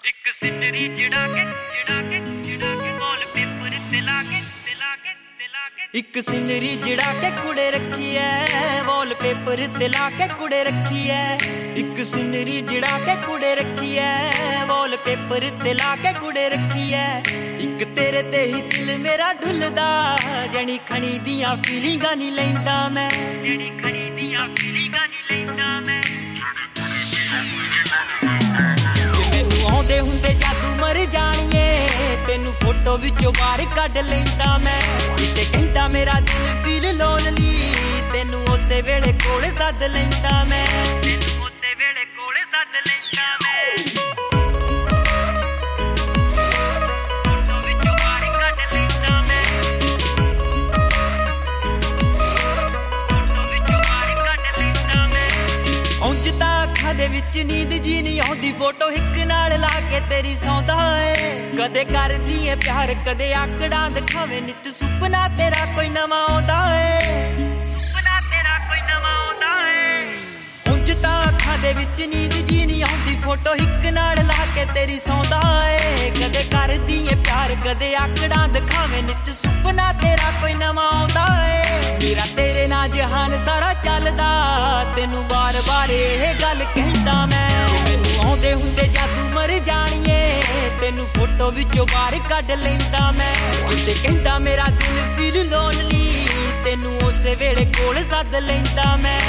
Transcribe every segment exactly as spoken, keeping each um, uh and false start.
ਇੱਕ ਸਿਨਰੀ ਜੜਾ ਕੇ ਜੜਾ ਕੇ ਜੜਾ ਕੇ ਵਾਲਪੇਪਰ ਤੇ ਲਾ ਕੇ ਤੇ ਲਾ ਕੇ ਤੇ ਲਾ ਕੇ ਇੱਕ ਸਿਨਰੀ ਜੜਾ ਕੇ ਕੁੜੇ ਰੱਖੀ ਐ ਵਾਲਪੇਪਰ ਤੇ ਲਾ ਕੇ ਕੁੜੇ ਰੱਖੀ ਐ ਇੱਕ ਸਿਨਰੀ ਜੜਾ ਕੇ ਕੁੜੇ ਰੱਖੀ ਐ ਵਾਲਪੇਪਰ ਤੇ ਲਾ ਕੇ ਕੁੜੇ ਰੱਖੀ ਐ ਇੱਕ ਤੇਰੇ ਤੇ ਹੀ ਦਿਲ ਮੇਰਾ ਢੁੱਲਦਾ ਜਣੀ ਖਣੀ ਦੀਆਂ ਫੀਲਿੰਗਾਂ ਨਹੀਂ ਲੈਂਦਾ ਮੈਂ ਜਣੀ ਖਣੀ ਦੀਆਂ ਫੀਲਿੰਗਾਂ ਨਹੀਂ ਲੈਂਦਾ ਮੈਂ ਆਉਂਦੇ ਹੁੰਦੇ ਜਾਦੂ ਮਰ ਜਾਣੀਏ ਤੈਨੂੰ ਫੋਟੋ ਵਿੱਚੋਂ ਬਾਹਰ ਕੱਢ ਲੈਂਦਾ ਮੈਂ ਕਿਤੇ ਕਹਿੰਦਾ ਮੇਰਾ ਦਿਲ ਫੀਲ ਲੋਨਲੀ ਤੈਨੂੰ ਉਸੇ ਵੇਲੇ ਕੋਲ ਸੱਦ ਲੈਂਦਾ ਮੈਂ ਤੈਨੂੰ ਉਸੇ ਵੇਲੇ ਕੋਲ ਸੱਦ ਲੈਂਦਾ ਮੈਂ ਫੋਟੋ ਵਿੱਚੋਂ ਬਾਹਰ ਕੱਢ ਲੈਂਦਾ ਮੈਂ ਫੋਟੋ ਵਿੱਚੋਂ ਬਾਹਰ ਕੱਢ ਲੈਂਦਾ ਮੈਂ ਉਂਝ ਤਾਂ ਅੱਖਾਂ ਦੇ ਵਿੱਚ ਨੀਂਦ ਜੀ ਨਹੀਂ ਆਉਂਦੀ ਫੋਟੋ ਇੱਕ ਨਾਲ ਲਾ ਕੇ ਤੇਰੀ ਸੌਂਦਾ ਏ ਕਦੇ ਕਰਦੀ ਏ ਪਿਆਰ ਕਦੇ ਆਕੜਾਂ ਦਿਖਾਵੇ ਨਿੱਤ ਸੁਪਨਾ ਤੇਰਾ ਕੋਈ ਨਵਾਂ ਆਉਂਦਾ ਏ ਸੁਪਨਾ ਤੇਰਾ ਕੋਈ ਨਵਾਂ ਆਉਂਦਾ ਏ ਉਂਝ ਤਾਂ ਅੱਖਾਂ ਦੇ ਵਿੱਚ ਨੀਂਦ ਜੀ ਨਹੀਂ ਆਉਂਦੀ ਫੋਟੋ ਇੱਕ ਨਾਲ ਲਾ ਕੇ ਤੇਰੀ ਸੌਂਦਾ ਏ ਕਦੇ ਕਰਦੀ ਏ ਪਿਆਰ ਕਦੇ ਆਕੜਾਂ ਦਿਖਾਵੇ ਨਿੱਤ ਸੁਪਨਾ ਤੇਰਾ ਕੋਈ ਨਵਾਂ ਆਉਂਦਾ ਏ ਮੇਰਾ ਤੇਰੇ ਨਾਲ ਜਹਾਨ ਸਾਰਾ ਚੱਲਦਾ ਤੈਨੂੰ ਬਾਰ-ਬਾਰ ਇਹ ਗੱਲ ਕਹਿੰਦਾ ਮੈਂ ਮੈਨੂੰ ਆਉਂਦੇ ਹੁੰਦੇ ਜਾਦੂ ਮਰ ਜਾਣੀਏ ਤੈਨੂੰ ਫੋਟੋ ਵਿੱਚੋਂ ਬਾਹਰ ਕੱਢ ਲੈਂਦਾ ਮੈਂ ਕਿਤੇ ਕਹਿੰਦਾ ਮੇਰਾ ਦਿਲ ਫੀਲ ਲੋਨਲੀ ਤੈਨੂੰ ਉਸੇ ਵੇਲੇ ਕੋਲ ਸੱਦ ਲੈਂਦਾ ਮੈਂ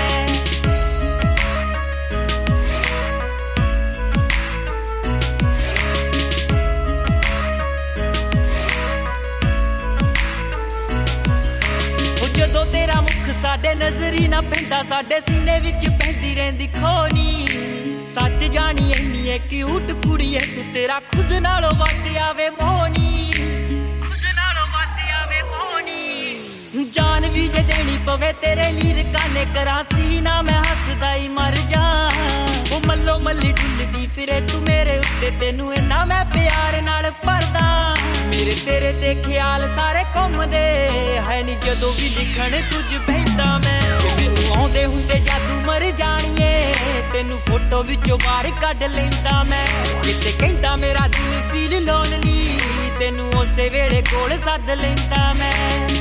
ਜਦੋਂ ਤੇਰਾ ਮੁਖ ਸਾਡੇ ਨਜ਼ਰੀ ਨਾ ਪੈਂਦਾ ਸਾਡੇ ਸੀਨੇ ਵਿੱਚ ਪੈਂਦੀ ਰਹਿੰਦੀ ਖੋਨੀ ਸੱਚ ਜਾਣੀ ਐਨੀ ਐ ਕਿਊਟ ਕੁੜੀਏ ਤੂੰ ਤੇਰਾ ਖੁਦ ਨਾਲੋਂ ਵੱਧ ਆਵੇ ਮੋਹਨੀ ਖੁਦ ਨਾਲੋਂ ਵੱਧ ਆਵੇ ਮੋਹਨੀ ਜਾਨ ਵੀ ਜੇ ਦੇਣੀ ਪਵੇ ਤੇਰੇ ਲਈ ਰਕਾਨੇ ਕਰਾਂ ਸੀ ਨਾ ਮੈਂ ਹੱਸਦਾ ਹੀ ਮਰ ਜਾ ਉਹ ਮੱਲੋ ਮੱਲੀ ਢੁੱਲਦੀ ਫਿਰੇ ਤੂੰ ਮੇਰੇ ਉੱਤੇ ਤੈਨੂੰ ਇੰਨਾ ਮੈਂ ਪਿਆਰ ਨਾਲ ਭਰਦਾ ਮੇਰੇ ਤੇਰੇ ਤੇ ਖਿਆਲ ਸਾਰੇ ਘੁੰਮਦੇ ਹੈ ਨੀ ਜਦੋਂ ਵੀ ਲਿਖਣ ਕੁਝ ਬਹਿੰਦਾ ਮੈਂ ਮੈਨੂੰ ਆਉਂਦੇ ਹੁੰਦੇ ਜਾਦੂ ਮਰ ਜਾਣੀਏ ਤੈਨੂੰ ਫੋਟੋ ਵਿੱਚੋਂ ਬਾਹਰ ਕੱਢ ਲੈਂਦਾ ਮੈਂ ਕਿਤੇ ਕਹਿੰਦਾ ਮੇਰਾ ਦਿਲ ਫੀਲ ਲੋਨਲੀ ਤੈਨੂੰ ਉਸੇ ਵੇਲੇ ਕੋਲ ਸੱਦ ਲੈਂਦਾ ਮੈਂ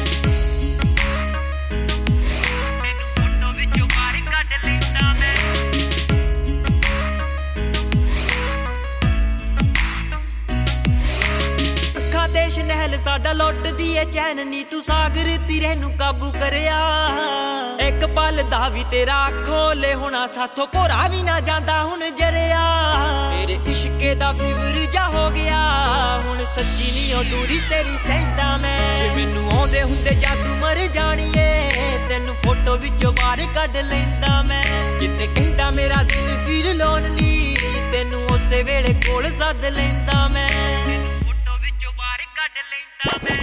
ਤੈਨੂੰ ਫੋਟੋ ਵਿੱਚੋਂ ਬਾਹਰ ਕੱਢ ਲੈਂਦਾ ਮੈਂ ਦੇਸ਼ ਨਹਿਲ ਸਾਡਾ ਲੁੱਟਦੀ ਏ ਚੈਨ ਨੀ ਤੂੰ ਸਾਗਰ ਤੀਰੇ ਨੂੰ ਕਾਬੂ ਕਰਿਆ ਇੱਕ ਪਲ ਦਾ ਵੀ ਤੇਰਾ ਖੋਲੇ ਹੋਣਾ ਸਾਥੋਂ ਭੋਰਾ ਵੀ ਨਾ ਜਾਂਦਾ ਹੁਣ ਜਰਿਆ ਤੇਰੇ ਇਸ਼ਕੇ ਦਾ ਫੀਵਰ ਜਾ ਹੋ ਗਿਆ ਹੁਣ ਸੱਚੀ ਨੀ ਉਹ ਦੂਰੀ ਤੇਰੀ ਸਹਿੰਦਾ ਮੈਂ ਜੇ ਮੈਨੂੰ ਆਉਂਦੇ ਹੁੰਦੇ ਜਾਦੂ ਮਰ ਜਾਣੀਏ ਤੈਨੂੰ ਫੋਟੋ ਵਿੱਚੋਂ ਬਾਹਰ ਕੱਢ ਲੈਂਦਾ ਮੈਂ ਕਿਤੇ ਕਹਿੰਦਾ ਮੇਰਾ ਦਿਲ ਫੀਲ ਲੋਨਲੀ ਤੈਨੂੰ ਉਸੇ ਵੇਲੇ ਕੋਲ ਸੱਦ ਲੈਂਦਾ ਮੈਂ ਕੱਢ ਲੈਂਦਾ ਮੈਂ